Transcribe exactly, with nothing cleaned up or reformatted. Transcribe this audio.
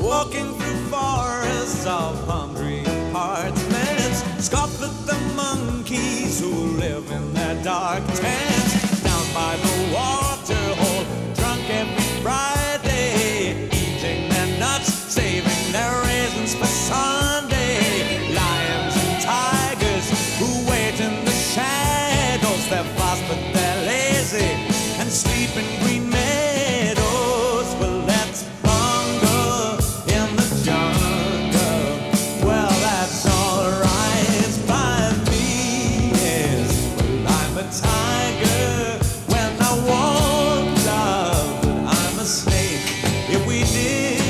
walking through forests of hungry parchments, scoff at the monkeys who live in their dark tents.